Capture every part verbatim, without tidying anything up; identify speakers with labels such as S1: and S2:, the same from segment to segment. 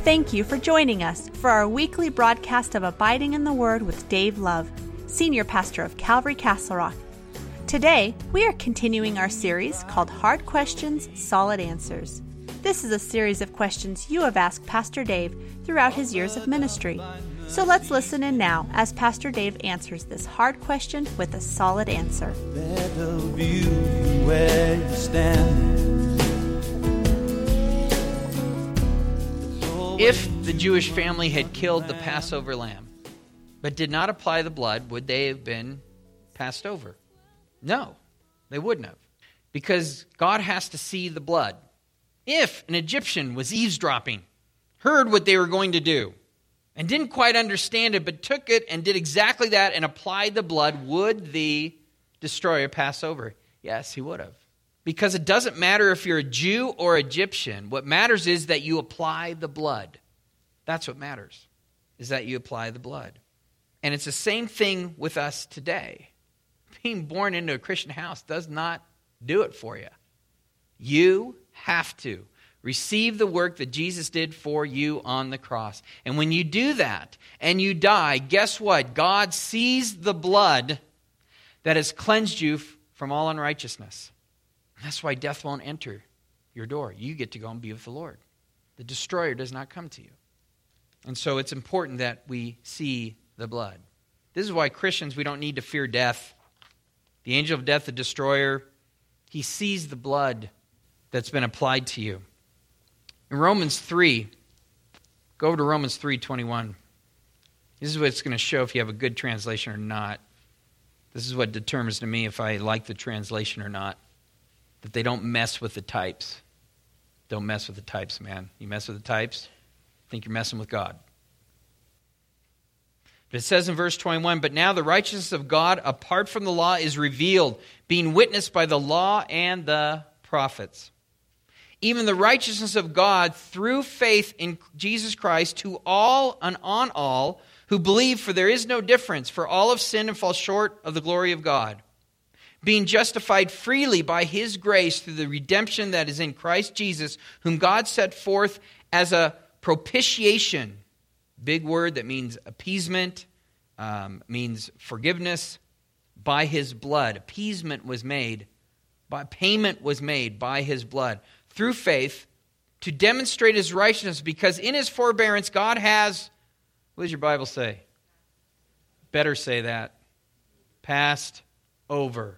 S1: Thank you for joining us for our weekly broadcast of Abiding in the Word with Dave Love, Senior Pastor of Calvary Castle Rock. Today, we are continuing our series called Hard Questions, Solid Answers. This is a series of questions you have asked Pastor Dave throughout his years of ministry. So let's listen in now as Pastor Dave answers this hard question with a solid answer.
S2: Better view where you stand.
S3: If the Jewish family had killed the Passover lamb, but did not apply the blood, would they have been passed over? No, they wouldn't have. Because God has to see the blood. If an Egyptian was eavesdropping, heard what they were going to do, and didn't quite understand it, but took it and did exactly that and applied the blood, would the destroyer pass over? Yes, he would have. Because it doesn't matter if you're a Jew or Egyptian. What matters is that you apply the blood. That's what matters, is that you apply the blood. And it's the same thing with us today. Being born into a Christian house does not do it for you. You have to receive the work that Jesus did for you on the cross. And when you do that and you die, guess what? God sees the blood that has cleansed you from all unrighteousness. That's why death won't enter your door. You get to go and be with the Lord. The destroyer does not come to you. And so it's important that we see the blood. This is why Christians, we don't need to fear death. The angel of death, the destroyer, he sees the blood that's been applied to you. In Romans three, go over to Romans three twenty-one. This is what it's going to show if you have a good translation or not. This is what determines to me if I like the translation or not. That they don't mess with the types. Don't mess with the types, man. You mess with the types, think you're messing with God. But it says in verse twenty-one, but now the righteousness of God apart from the law is revealed, being witnessed by the law and the prophets. Even the righteousness of God through faith in Jesus Christ to all and on all who believe, for there is no difference, for all have sinned and fall short of the glory of God. Being justified freely by His grace through the redemption that is in Christ Jesus, whom God set forth as a propitiation. Big word that means appeasement, um, means forgiveness, by His blood. Appeasement was made, by, payment was made by His blood. Through faith, to demonstrate His righteousness, because in His forbearance God has, what does your Bible say? Better say that. Passed over.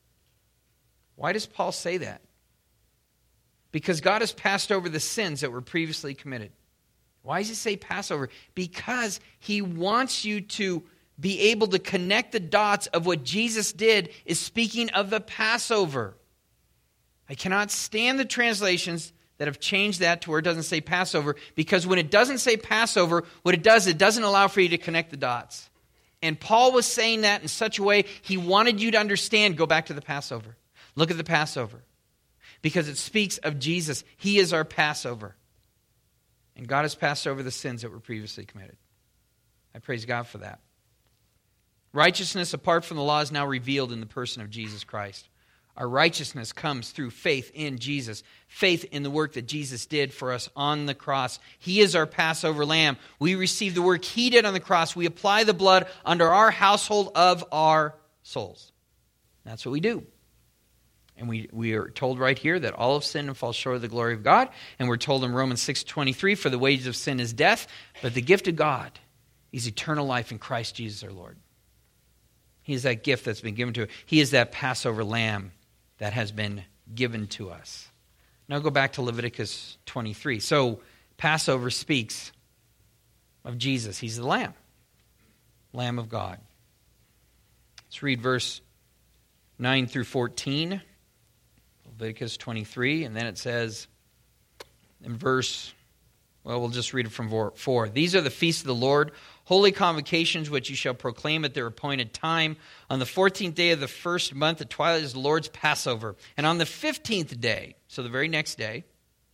S3: Why does Paul say that? Because God has passed over the sins that were previously committed. Why does he say Passover? Because He wants you to be able to connect the dots of what Jesus did is speaking of the Passover. I cannot stand the translations that have changed that to where it doesn't say Passover, because when it doesn't say Passover, what it does, it doesn't allow for you to connect the dots. And Paul was saying that in such a way, he wanted you to understand, go back to the Passover. Look at the Passover. Because it speaks of Jesus. He is our Passover. And God has passed over the sins that were previously committed. I praise God for that. Righteousness apart from the law is now revealed in the person of Jesus Christ. Our righteousness comes through faith in Jesus. Faith in the work that Jesus did for us on the cross. He is our Passover lamb. We receive the work He did on the cross. We apply the blood under our household of our souls. That's what we do. And we, we are told right here that all have sinned and fall short of the glory of God. And we're told in Romans six twenty-three, for the wages of sin is death, but the gift of God is eternal life in Christ Jesus our Lord. He is that gift that's been given to us. He is that Passover lamb that has been given to us. Now go back to Leviticus twenty-three. So Passover speaks of Jesus. He's the Lamb. Lamb of God. Let's read verse nine through fourteen. Leviticus twenty-three. And then it says in verse, well, we'll just read it from four. These are the feasts of the Lord, holy convocations which you shall proclaim at their appointed time. On the fourteenth day of the first month, at twilight is the Lord's Passover. And on the fifteenth day, so the very next day,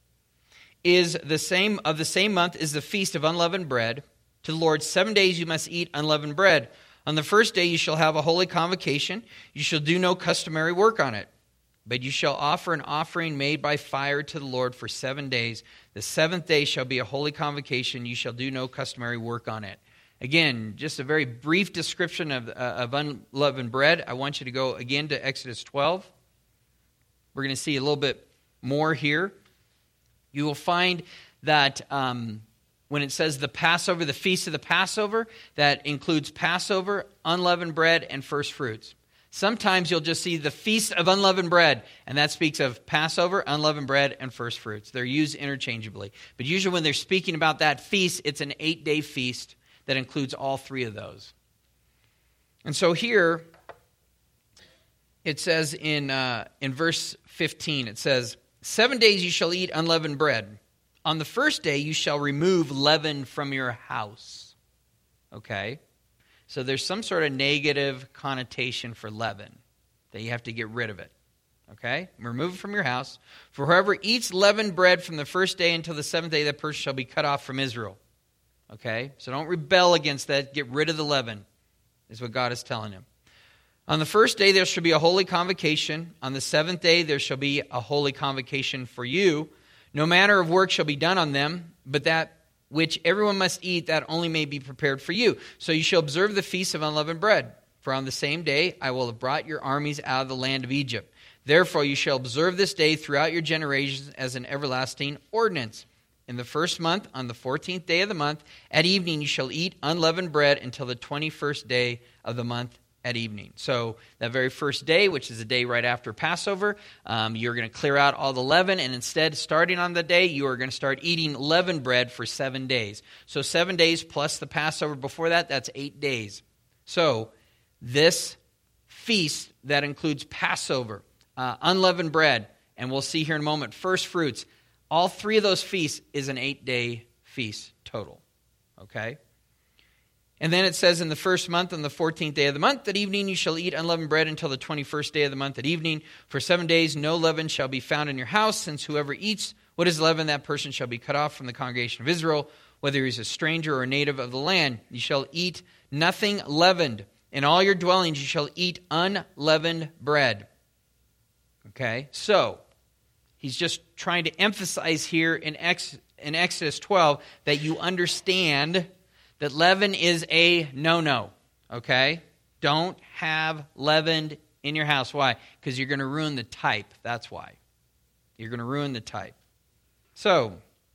S3: is the same of the same month is the feast of unleavened bread. To the Lord, seven days you must eat unleavened bread. On the first day you shall have a holy convocation. You shall do no customary work on it. But you shall offer an offering made by fire to the Lord for seven days. The seventh day shall be a holy convocation. You shall do no customary work on it. Again, just a very brief description of, uh, of unleavened bread. I want you to go again to Exodus twelve. We're going to see a little bit more here. You will find that um, when it says the Passover, the feast of the Passover, that includes Passover, unleavened bread, and first fruits. Sometimes you'll just see the feast of unleavened bread, and that speaks of Passover, unleavened bread, and first fruits. They're used interchangeably. But usually when they're speaking about that feast, it's an eight-day feast that includes all three of those. And so here, it says in uh, in verse fifteen, it says, Seven days you shall eat unleavened bread. On the first day you shall remove leaven from your house. Okay? So there's some sort of negative connotation for leaven, that you have to get rid of it. Okay? Remove it from your house. For whoever eats leavened bread from the first day until the seventh day, that person shall be cut off from Israel. Okay? So don't rebel against that. Get rid of the leaven, is what God is telling him. On the first day there shall be a holy convocation. On the seventh day there shall be a holy convocation for you. No manner of work shall be done on them, but that which everyone must eat, that only may be prepared for you. So you shall observe the feast of unleavened bread. For on the same day I will have brought your armies out of the land of Egypt. Therefore you shall observe this day throughout your generations as an everlasting ordinance. In the first month, on the fourteenth day of the month, at evening you shall eat unleavened bread until the twenty-first day of the month at evening. So that very first day, which is the day right after Passover, um, you're going to clear out all the leaven, and instead, starting on the day, you are going to start eating leavened bread for seven days. So seven days plus the Passover before that, that's eight days. So this feast that includes Passover, uh, unleavened bread, and we'll see here in a moment, first fruits, all three of those feasts is an eight-day feast total. Okay? And then it says in the first month, on the fourteenth day of the month, at evening you shall eat unleavened bread until the twenty-first day of the month at evening. For seven days no leaven shall be found in your house, since whoever eats what is leavened, that person shall be cut off from the congregation of Israel, whether he is a stranger or a native of the land. You shall eat nothing leavened. In all your dwellings you shall eat unleavened bread. Okay, so he's just trying to emphasize here in, Ex- in Exodus twelve that you understand that leaven is a no-no, okay? Don't have leavened in your house. Why? Because you're going to ruin the type. That's why. You're going to ruin the type. So,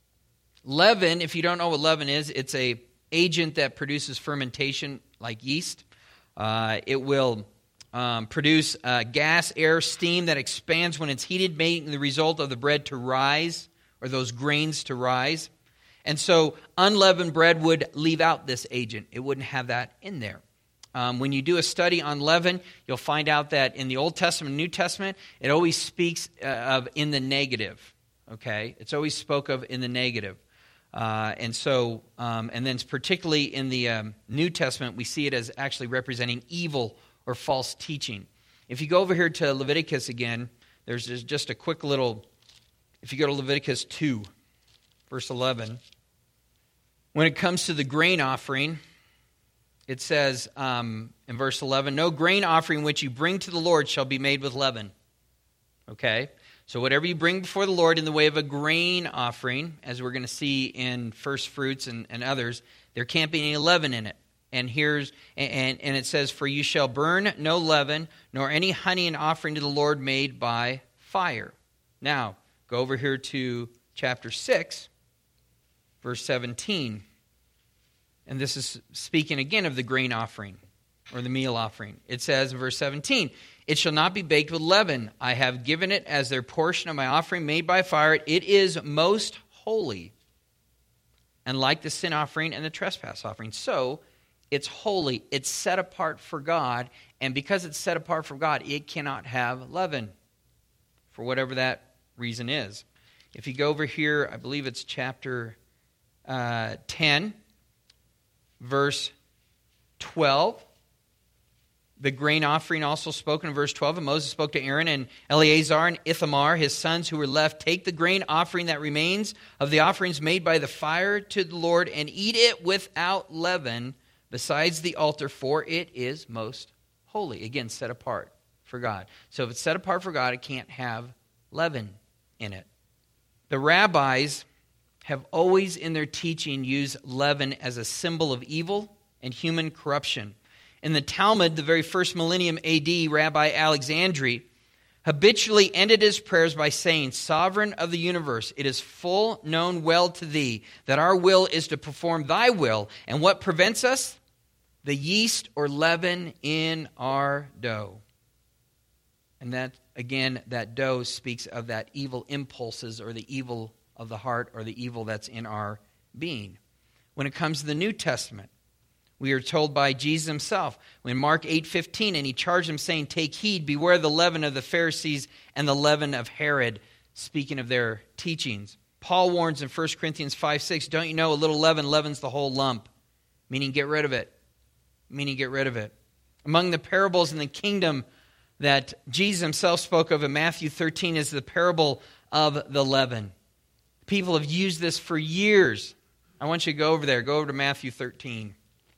S3: leaven, if you don't know what leaven is, it's a agent that produces fermentation like yeast. Uh, it will um, produce uh, gas, air, steam that expands when it's heated, making the result of the bread to rise, or those grains to rise. And so unleavened bread would leave out this agent. It wouldn't have that in there. Um, when you do a study on leaven, you'll find out that in the Old Testament and New Testament, it always speaks uh, of in the negative. Okay? It's always spoke of in the negative. Uh, and so, um, and then particularly in the um, New Testament, we see it as actually representing evil or false teaching. If you go over here to Leviticus again, there's just a quick little, if you go to Leviticus two, verse eleven, when it comes to the grain offering, it says um, in verse eleven, no grain offering which you bring to the Lord shall be made with leaven. Okay? So whatever you bring before the Lord in the way of a grain offering, as we're going to see in first fruits and, and others, there can't be any leaven in it. And here's and, and it says, for you shall burn no leaven, nor any honey in offering to the Lord made by fire. Now, go over here to chapter six. Verse seventeen, and this is speaking again of the grain offering, or the meal offering. It says in verse seventeen, it shall not be baked with leaven. I have given it as their portion of my offering made by fire. It is most holy, and like the sin offering and the trespass offering. So, it's holy, it's set apart for God, and because it's set apart for God, it cannot have leaven, for whatever that reason is. If you go over here, I believe it's chapter Uh, ten, verse twelve. The grain offering also spoken in verse twelve. And Moses spoke to Aaron and Eleazar and Ithamar, his sons who were left. Take the grain offering that remains of the offerings made by the fire to the Lord and eat it without leaven besides the altar, for it is most holy. Again, set apart for God. So if it's set apart for God, it can't have leaven in it. The rabbis have always in their teaching used leaven as a symbol of evil and human corruption. In the Talmud, the very first millennium A D, Rabbi Alexandri habitually ended his prayers by saying, Sovereign of the universe, it is full known well to thee that our will is to perform thy will, and what prevents us? The yeast or leaven in our dough. And that, again, that dough speaks of that evil impulses or the evil of the heart or the evil that's in our being. When it comes to the New Testament, we are told by Jesus himself, when Mark eight fifteen, and he charged them saying, Take heed, beware the leaven of the Pharisees and the leaven of Herod, speaking of their teachings. Paul warns in First Corinthians five six, Don't you know a little leaven leavens the whole lump? Meaning get rid of it. Meaning get rid of it. Among the parables in the kingdom that Jesus himself spoke of in Matthew thirteen is the parable of the leaven. People have used this for years. I want you to go over there. Go over to Matthew thirteen.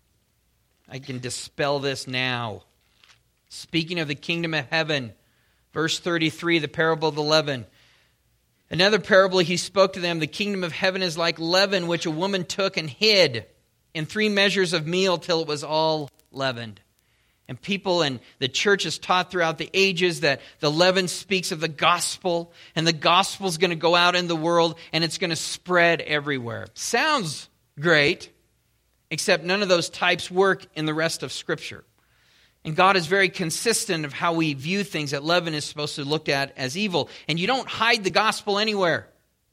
S3: I can dispel this now. Speaking of the kingdom of heaven, verse thirty-three, the parable of the leaven. Another parable he spoke to them, the kingdom of heaven is like leaven, which a woman took and hid in three measures of meal till it was all leavened. And people and the church has taught throughout the ages that the leaven speaks of the gospel, and the gospel is going to go out in the world, and it's going to spread everywhere. Sounds great. Except none of those types work in the rest of Scripture. And God is very consistent of how we view things, that leaven is supposed to be looked at as evil. And you don't hide the gospel anywhere.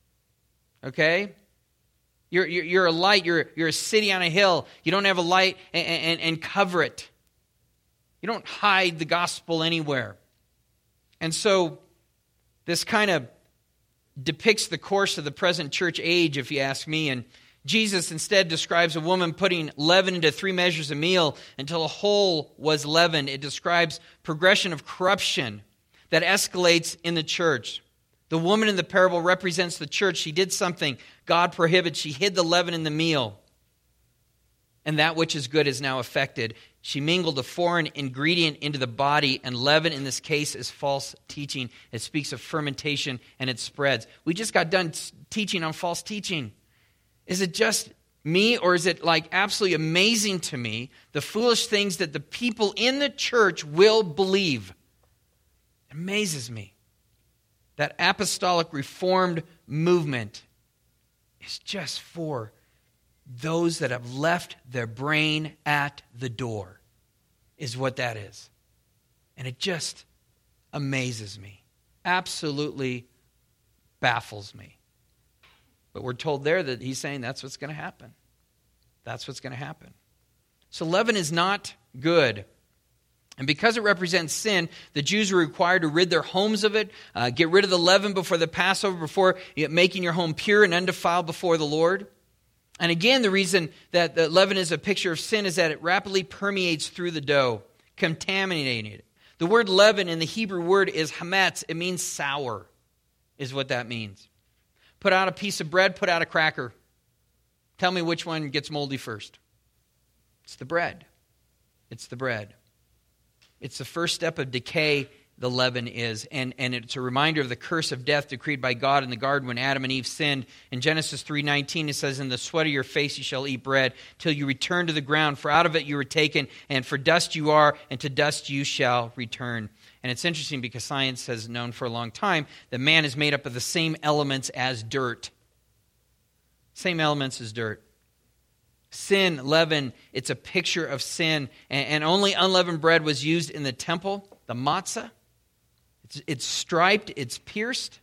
S3: Okay? You're, you're, you're a light. You're, you're a city on a hill. You don't have a light and, and, and cover it. You don't hide the gospel anywhere. And so this kind of depicts the course of the present church age, if you ask me. And Jesus instead describes a woman putting leaven into three measures of meal until a whole was leavened. It describes progression of corruption that escalates in the church. The woman in the parable represents the church. She did something God prohibits. She hid the leaven in the meal. And that which is good is now affected. She mingled a foreign ingredient into the body, and leaven in this case is false teaching. It speaks of fermentation and it spreads. We just got done teaching on false teaching. Is it just me, or is it like absolutely amazing to me the foolish things that the people in the church will believe? It amazes me. That apostolic reformed movement is just for those that have left their brain at the door, is what that is. And it just amazes me. Absolutely baffles me. But we're told there that he's saying that's what's going to happen. That's what's going to happen. So leaven is not good. And because it represents sin, the Jews were required to rid their homes of it, uh, get rid of the leaven before the Passover, before making your home pure and undefiled before the Lord. And again, the reason that the leaven is a picture of sin is that it rapidly permeates through the dough, contaminating it. The word leaven in the Hebrew word is hametz. It means sour, is what that means. Put out a piece of bread, put out a cracker. Tell me which one gets moldy first. It's the bread. It's the bread. It's the first step of decay, the leaven is. And, and it's a reminder of the curse of death decreed by God in the garden when Adam and Eve sinned. In Genesis three nineteen, it says, In the sweat of your face you shall eat bread, till you return to the ground. For out of it you were taken, and for dust you are, and to dust you shall return. And it's interesting because science has known for a long time that man is made up of the same elements as dirt. Same elements as dirt. Sin, leaven, it's a picture of sin. And, and only unleavened bread was used in the temple, the matzah. It's, it's striped, it's pierced.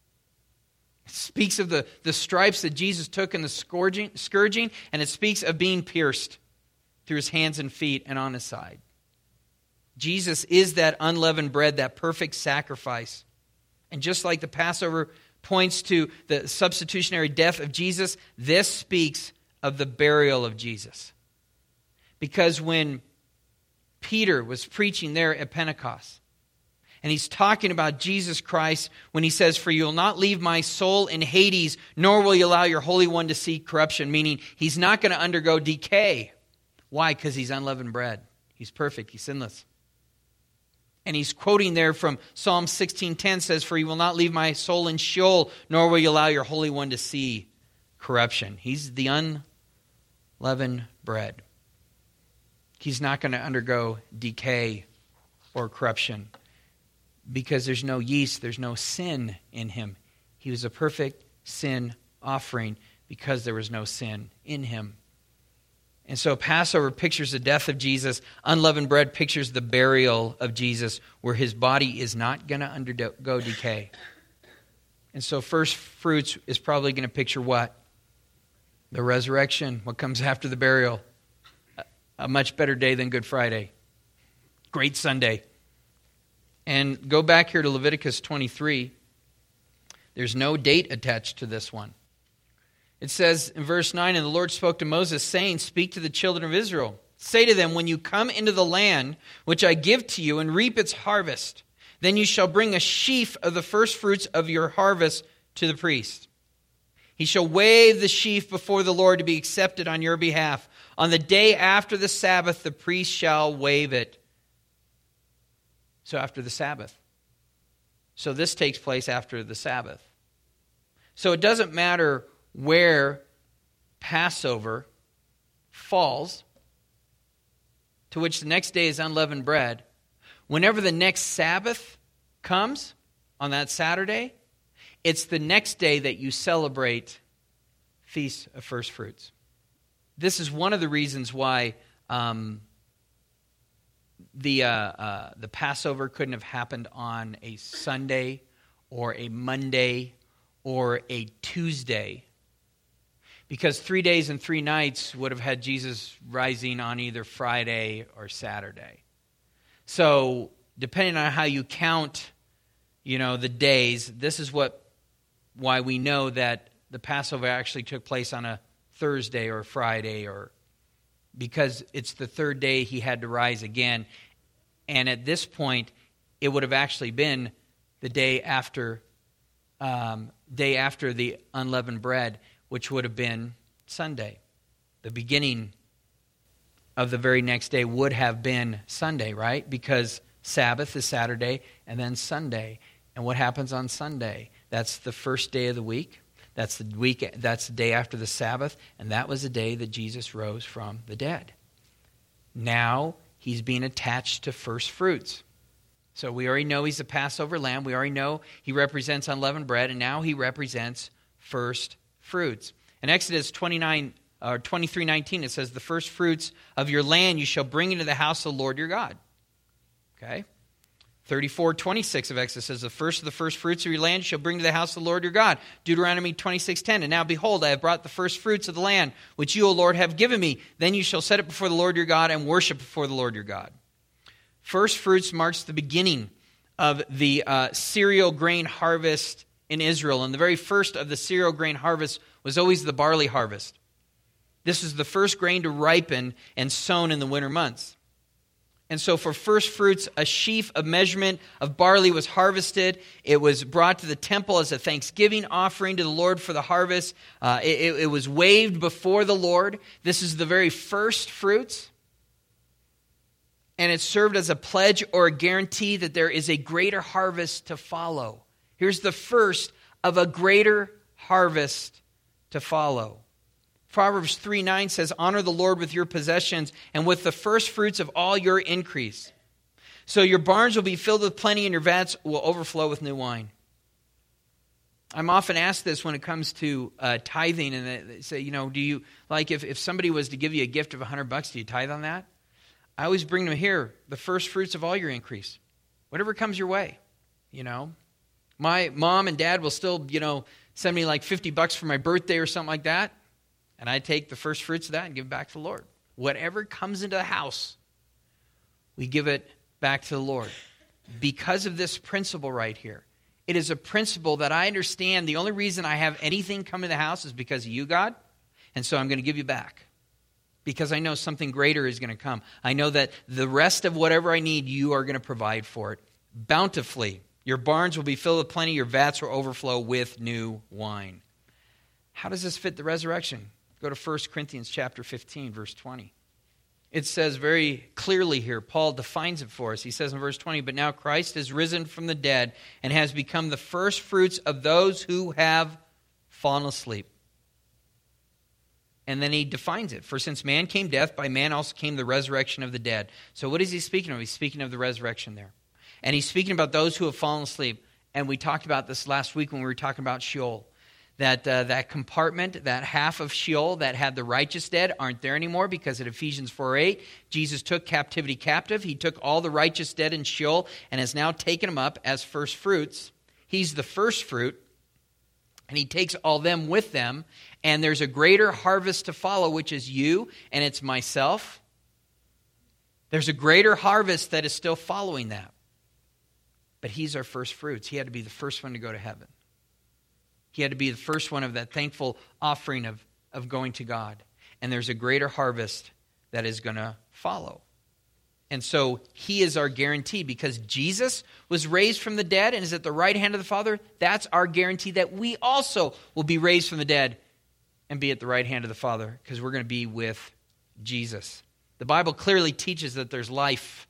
S3: It speaks of the, the stripes that Jesus took in the scourging, scourging, and it speaks of being pierced through his hands and feet and on his side. Jesus is that unleavened bread, that perfect sacrifice. And just like the Passover points to the substitutionary death of Jesus, this speaks of the burial of Jesus. Because when Peter was preaching there at Pentecost, and he's talking about Jesus Christ when he says, For you will not leave my soul in Hades, nor will you allow your Holy One to see corruption, meaning he's not going to undergo decay. Why? Because he's unleavened bread. He's perfect. He's sinless. And he's quoting there from Psalm sixteen ten says, "For you will not leave my soul in Sheol, nor will you allow your Holy One to see corruption." He's the unleavened bread. He's not going to undergo decay or corruption because there's no yeast, there's no sin in him. He was a perfect sin offering because there was no sin in him. And so Passover pictures the death of Jesus. Unleavened bread pictures the burial of Jesus, where his body is not going to undergo decay. And so first fruits is probably going to picture what? The resurrection, what comes after the burial. A much better day than Good Friday. Great Sunday. And go back here to Leviticus twenty-three. There's no date attached to this one. It says in verse nine, "And the Lord spoke to Moses, saying, Speak to the children of Israel. Say to them, when you come into the land which I give to you and reap its harvest, then you shall bring a sheaf of the first fruits of your harvest to the priest. He shall wave the sheaf before the Lord to be accepted on your behalf. On the day after the Sabbath, the priest shall wave it." So after the Sabbath. So this takes place after the Sabbath. So it doesn't matter where Passover falls, to which the next day is unleavened bread. Whenever the next Sabbath comes on that Saturday, it's the next day that you celebrate Feast of First Fruits. This is one of the reasons why um, the uh, uh, the Passover couldn't have happened on a Sunday or a Monday or a Tuesday, because three days and three nights would have had Jesus rising on either Friday or Saturday. So depending on how you count, you know, the days, this is what why we know that the Passover actually took place on a Thursday or Friday, or because it's the third day he had to rise again. And at this point, it would have actually been the day after, um, day after the unleavened bread, which would have been Sunday. The beginning of the very next day would have been Sunday, right? Because Sabbath is Saturday and then Sunday. And what happens on Sunday? That's the first day of the week. That's the week. That's the day after the Sabbath, and that was the day that Jesus rose from the dead. Now he's being attached to first fruits. So we already know he's the Passover lamb. We already know he represents unleavened bread, and now he represents first fruits. In Exodus twenty-nine or twenty-three nineteen, it says, "The first fruits of your land you shall bring into the house of the Lord your God." Okay. thirty-four twenty-six of Exodus says, "The first of the first fruits of your land you shall bring to the house of the Lord your God." Deuteronomy twenty-six ten, "And now behold, I have brought the first fruits of the land, which you, O Lord, have given me. Then you shall set it before the Lord your God and worship before the Lord your God." First fruits marks the beginning of the uh, cereal grain harvest in Israel. And the very first of the cereal grain harvest was always the barley harvest. This is the first grain to ripen and sown in the winter months. And so for first fruits, a sheaf of measurement of barley was harvested. It was brought to the temple as a thanksgiving offering to the Lord for the harvest. Uh, it, it was waved before the Lord. This is the very first fruits. And it served as a pledge or a guarantee that there is a greater harvest to follow. Here's the first of a greater harvest to follow. Proverbs three nine says, "Honor the Lord with your possessions and with the first fruits of all your increase. So your barns will be filled with plenty and your vats will overflow with new wine." I'm often asked this when it comes to uh, tithing, and they say, you know, do you, like if, if somebody was to give you a gift of a hundred bucks, do you tithe on that? I always bring them here, the first fruits of all your increase. Whatever comes your way, you know. My mom and dad will still, you know, send me like fifty bucks for my birthday or something like that. And I take the first fruits of that and give it back to the Lord. Whatever comes into the house, we give it back to the Lord. Because of this principle right here. It is a principle that I understand the only reason I have anything come in the house is because of you, God. And so I'm going to give you back. Because I know something greater is going to come. I know that the rest of whatever I need, you are going to provide for it bountifully. Your barns will be filled with plenty. Your vats will overflow with new wine. How does this fit the resurrection? Go to First Corinthians chapter fifteen, verse twenty. It says very clearly here, Paul defines it for us. He says in verse twenty, "But now Christ is risen from the dead and has become the first fruits of those who have fallen asleep." And then he defines it. "For since man came death, by man also came the resurrection of the dead." So what is he speaking of? He's speaking of the resurrection there. And he's speaking about those who have fallen asleep. And we talked about this last week when we were talking about Sheol. That uh, that compartment, that half of Sheol that had the righteous dead aren't there anymore, because at Ephesians four eight, Jesus took captivity captive. He took all the righteous dead in Sheol and has now taken them up as first fruits. He's the first fruit, and he takes all them with them. And there's a greater harvest to follow, which is you, and it's myself. There's a greater harvest that is still following that. But he's our first fruits. He had to be the first one to go to heaven. He had to be the first one of that thankful offering of, of going to God. And there's a greater harvest that is going to follow. And so he is our guarantee, because Jesus was raised from the dead and is at the right hand of the Father. That's our guarantee that we also will be raised from the dead and be at the right hand of the Father, because we're going to be with Jesus. The Bible clearly teaches that there's life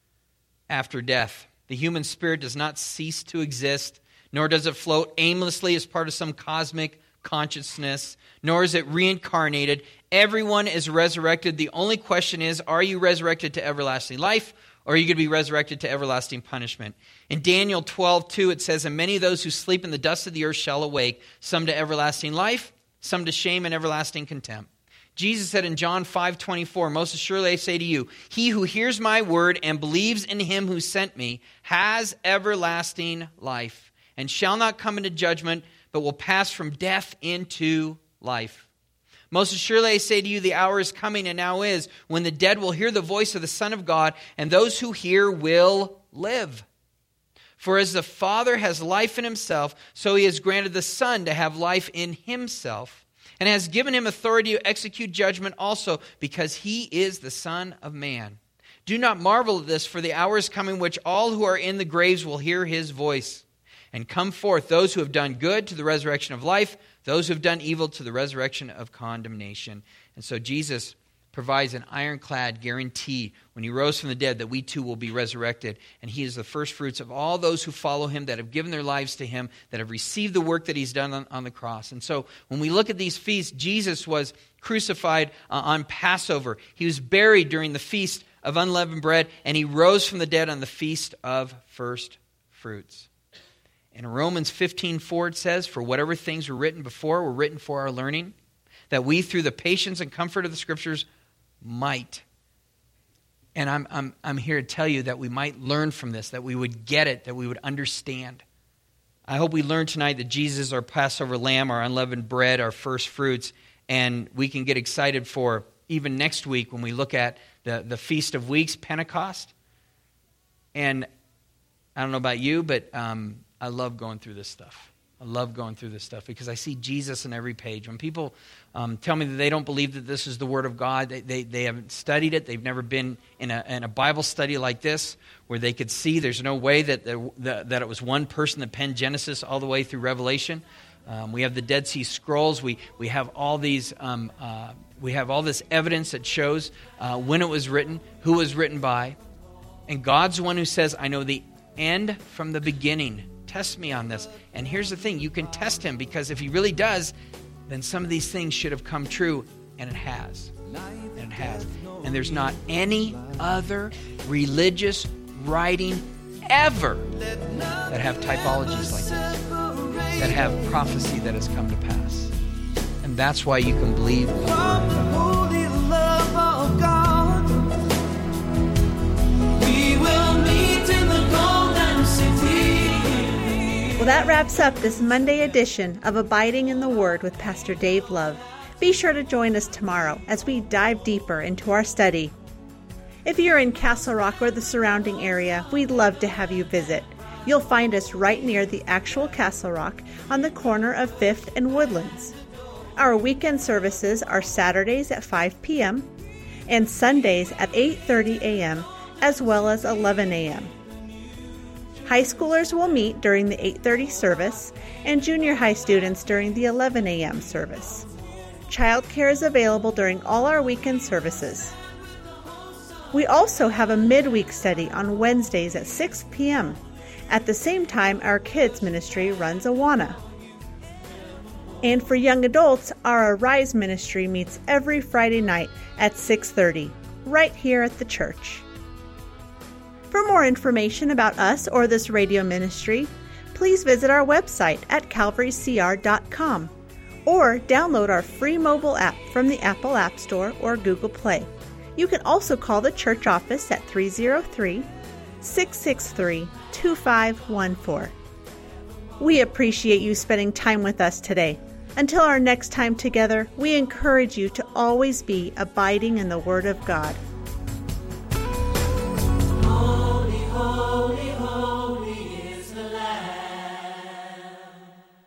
S3: after death. The human spirit does not cease to exist, nor does it float aimlessly as part of some cosmic consciousness, nor is it reincarnated. Everyone is resurrected. The only question is, are you resurrected to everlasting life, or are you going to be resurrected to everlasting punishment? In Daniel twelve two, it says, "And many of those who sleep in the dust of the earth shall awake, some to everlasting life, some to shame and everlasting contempt." Jesus said in John five twenty-four, "Most assuredly I say to you, he who hears my word and believes in him who sent me has everlasting life, and shall not come into judgment, but will pass from death into life. Most assuredly I say to you, the hour is coming, and now is, when the dead will hear the voice of the Son of God, and those who hear will live. For as the Father has life in himself, so he has granted the Son to have life in himself, and has given him authority to execute judgment also, because he is the Son of Man. Do not marvel at this, for the hour is coming which all who are in the graves will hear his voice, and come forth, those who have done good to the resurrection of life, those who have done evil to the resurrection of condemnation." And so Jesus provides an ironclad guarantee when he rose from the dead that we too will be resurrected. And he is the first fruits of all those who follow him, that have given their lives to him, that have received the work that he's done on, on the cross. And so when we look at these feasts, Jesus was crucified uh, on Passover. He was buried during the feast of unleavened bread, and he rose from the dead on the feast of first fruits. In Romans fifteen four it says, "For whatever things were written before were written for our learning, that we through the patience and comfort of the Scriptures might." And I'm, I'm, I'm here to tell you that we might learn from this, that we would get it, that we would understand. I hope we learn tonight that Jesus is our Passover lamb, our unleavened bread, our first fruits, and we can get excited for even next week when we look at the, the Feast of Weeks, Pentecost. And I don't know about you, but um, I love going through this stuff. I love going through this stuff because I see Jesus in every page. When people um, tell me that they don't believe that this is the Word of God, they, they, they haven't studied it, they've never been in a, in a Bible study like this where they could see there's no way that, the, the, that it was one person that penned Genesis all the way through Revelation. Um, we have the Dead Sea Scrolls. We, we have all these... Um, uh, we have all this evidence that shows uh, when it was written, who it was written by. And God's the one who says, I know the end from the beginning. Test me on this. And here's the thing, you can test him because if he really does, then some of these things should have come true, and it has. And it has. And there's not any other religious writing ever that have typologies like this, that have prophecy that has come to pass. And that's why you can believe the Word of God.
S1: Well, that wraps up this Monday edition of Abiding in the Word with Pastor Dave Love. Be sure to join us tomorrow as we dive deeper into our study. If you're in Castle Rock or the surrounding area, we'd love to have you visit. You'll find us right near the actual Castle Rock on the corner of fifth and Woodlands. Our weekend services are Saturdays at five p.m. and Sundays at eight thirty a.m. as well as eleven a.m. High schoolers will meet during the eight thirty service and junior high students during the eleven a.m. service. Childcare is available during all our weekend services. We also have a midweek study on Wednesdays at six p.m. At the same time, our kids ministry runs Awana. And for young adults, our Arise ministry meets every Friday night at six thirty, right here at the church. For more information about us or this radio ministry, please visit our website at calvary c r dot com or download our free mobile app from the Apple App Store or Google Play. You can also call the church office at three oh three, six six three, two five one four. We appreciate you spending time with us today. Until our next time together, we encourage you to always be abiding in the Word of God.